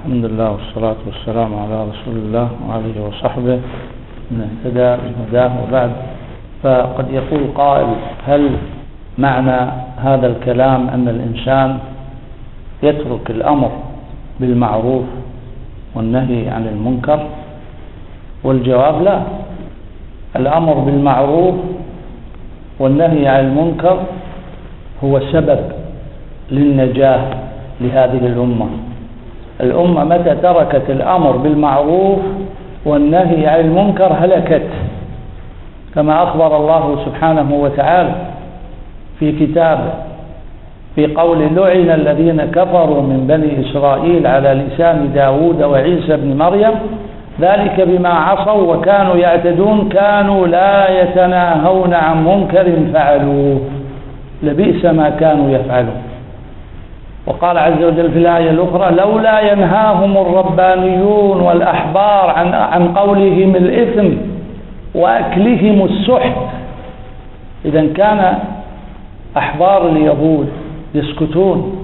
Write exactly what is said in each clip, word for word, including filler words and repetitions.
الحمد لله والصلاة والسلام على رسول الله وعليه وصحبه من اهتدى بهداه. وبعد، فقد يقول قائل: هل معنى هذا الكلام أن الإنسان يترك الأمر بالمعروف والنهي عن المنكر؟ والجواب: لا. الأمر بالمعروف والنهي عن المنكر هو سبب للنجاة لهذه الأمة. الأمة متى تركت الأمر بالمعروف والنهي عن المنكر هلكت، كما أخبر الله سبحانه وتعالى في كتابه في قول: لعن الذين كفروا من بني إسرائيل على لسان داود وعيسى بن مريم ذلك بما عصوا وكانوا يعتدون كانوا لا يتناهون عن منكر فعلوه لبئس ما كانوا يفعلون. وقال عز وجل في الآية الأخرى: لولا ينهاهم الربانيون والأحبار عن, عن قولهم الإثم وأكلهم السحت. إذا كان أحبار اليهود يسكتون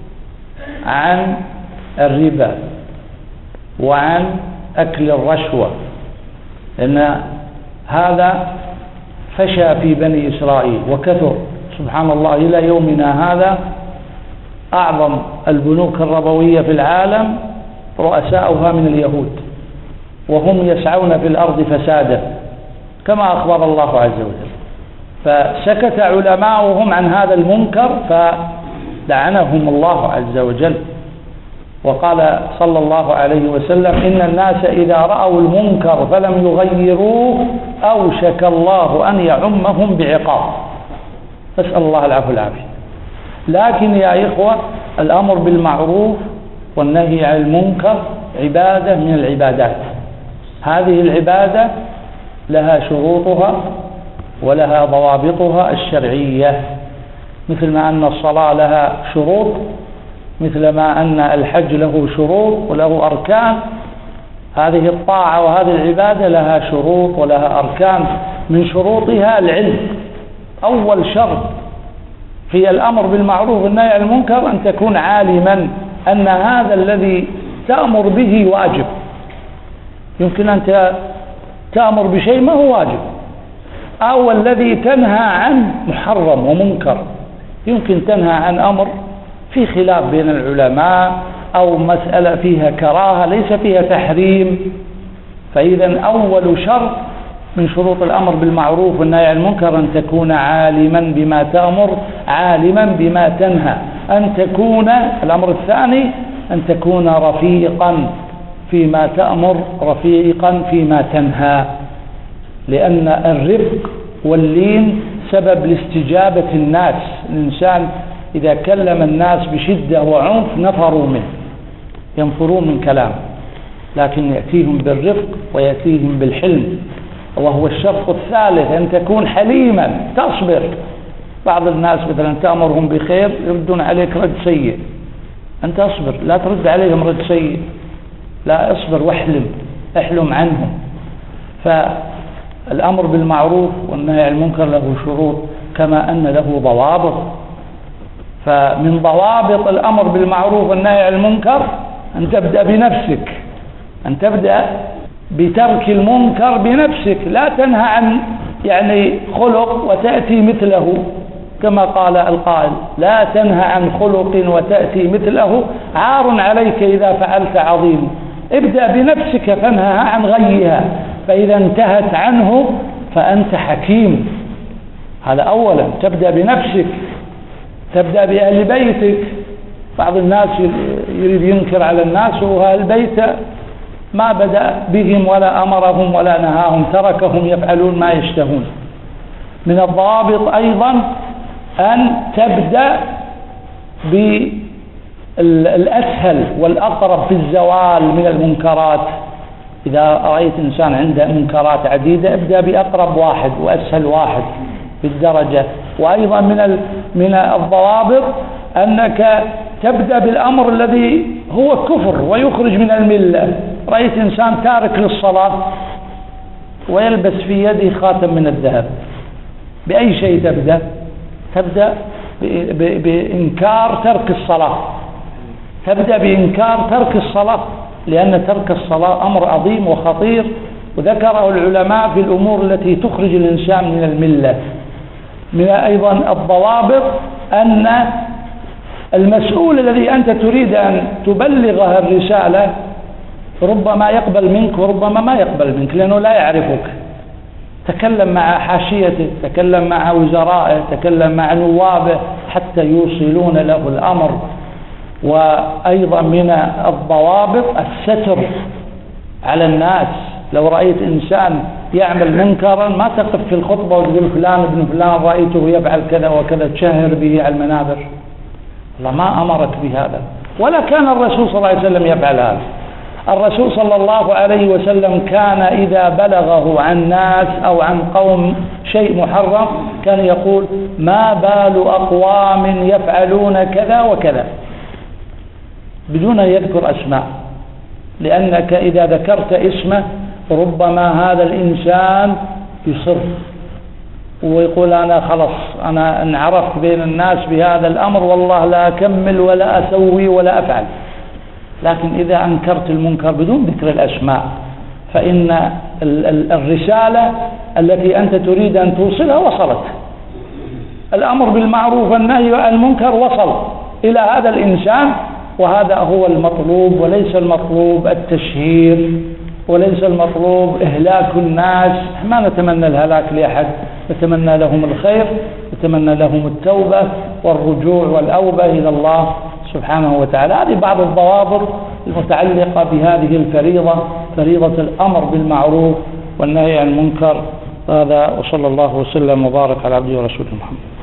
عن الربا وعن أكل الرشوة، لأن هذا فشى في بني إسرائيل وكثر سبحان الله إلى يومنا هذا. أعظم البنوك الربوية في العالم رؤساؤها من اليهود، وهم يسعون في الأرض فسادا كما أخبر الله عز وجل. فسكت علماؤهم عن هذا المنكر فلعنهم الله عز وجل. وقال صلى الله عليه وسلم: إن الناس إذا رأوا المنكر فلم يغيروه أوشك الله أن يعمهم بعقاب. نسأل الله العفو والعافية. لكن يا إخوة، الأمر بالمعروف والنهي عن المنكر عبادة من العبادات. هذه العبادة لها شروطها ولها ضوابطها الشرعية، مثل ما أن الصلاة لها شروط، مثل ما أن الحج له شروط وله أركان. هذه الطاعة وهذه العبادة لها شروط ولها أركان. من شروطها العلم. أول شرط في الأمر بالمعروف والنهي عن المنكر أن تكون عالما أن هذا الذي تأمر به واجب. يمكن أن تأمر بشيء ما هو واجب، أو الذي تنهى عنه محرم ومنكر. يمكن تنهى عن أمر في خلاف بين العلماء، أو مسألة فيها كراهة ليس فيها تحريم. فإذا أول شرط من شروط الأمر بالمعروف والنهي عن المنكر أن تكون عالما بما تأمر، عالما بما تنهى. أن تكون الأمر الثاني أن تكون رفيقا فيما تأمر، رفيقا فيما تنهى، لأن الرفق واللين سبب لاستجابة الناس. الإنسان إذا كلم الناس بشدة وعنف نفروا منه، ينفرون من كلامه، لكن يأتيهم بالرفق ويأتيهم بالحلم. وهو الشرط الثالث أن تكون حليما، تصبر. بعض الناس مثلا تأمرهم بخير يردون عليك رد سيء، أنت أصبر، لا ترد عليهم رد سيء، لا، اصبر واحلم، احلم عنهم. فالأمر بالمعروف والنهي عن المنكر له شروط كما أن له ضوابط. فمن ضوابط الأمر بالمعروف والنهي عن المنكر أن تبدأ بنفسك، أن تبدأ بترك المنكر بنفسك. لا تنهى عن يعني خلق وتأتي مثله، كما قال القائل: لا تنهى عن خلق وتأتي مثله عار عليك إذا فعلت عظيم. ابدأ بنفسك فانهى عن غيها، فإذا انتهت عنه فأنت حكيم. هذا أولا، تبدأ بنفسك، تبدأ بأهل بيتك. بعض الناس يريد ينكر على الناس وأهل البيت ما بدأ بهم ولا أمرهم ولا نهاهم، تركهم يفعلون ما يشتهون. من الضوابط أيضا أن تبدأ بالأسهل والأقرب في الزوال من المنكرات. إذا رأيت إنسان عنده منكرات عديدة ابدأ بأقرب واحد وأسهل واحد في الدرجة. وأيضا من من الضوابط أنك تبدأ بالأمر الذي هو كفر ويخرج من الملة. رأيت إنسان تارك للصلاة ويلبس في يده خاتم من الذهب، بأي شيء تبدأ؟ تبدأ بإنكار ترك الصلاة. تبدأ بإنكار ترك الصلاة، لأن ترك الصلاة أمر عظيم وخطير، وذكره العلماء في الأمور التي تخرج الإنسان من الملة. من أيضا الضوابط أن المسؤول الذي أنت تريد أن تبلغه الرسالة ربما يقبل منك وربما ما يقبل منك، لأنه لا يعرفك. تكلم مع حاشيته، تكلم مع وزرائه، تكلم مع نوابه حتى يوصلون له الأمر. وأيضا من الضوابط الستر على الناس. لو رأيت إنسان يعمل منكرا ما تقف في الخطبة وتقول فلان ابن فلان رأيته يفعل كذا وكذا تشهر به على المنابر. الله ما أمرك بهذا، ولا كان الرسول صلى الله عليه وسلم يفعل هذا. الرسول صلى الله عليه وسلم كان إذا بلغه عن ناس أو عن قوم شيء محرم كان يقول ما بال أقوام يفعلون كذا وكذا بدون أن يذكر أسماء، لأنك إذا ذكرت اسمه ربما هذا الإنسان يصر ويقول أنا خلص أنا انعرفت بين الناس بهذا الأمر والله لا أكمل ولا أسوي ولا أفعل. لكن إذا أنكرت المنكر بدون ذكر الأسماء فإن الرسالة التي أنت تريد أن توصلها وصلت. الأمر بالمعروف والنهي عن المنكر وصل إلى هذا الإنسان، وهذا هو المطلوب، وليس المطلوب التشهير، وليس المطلوب إهلاك الناس. ما نتمنى الهلاك لأحد، نتمنى لهم الخير، نتمنى لهم التوبة والرجوع والأوبة إلى الله سبحانه وتعالى. هذه بعض الضوابط المتعلقة بهذه الفريضة، فريضة الأمر بالمعروف والنهي عن المنكر. هذا وصلى الله وسلم وبارك على عبده ورسوله محمد.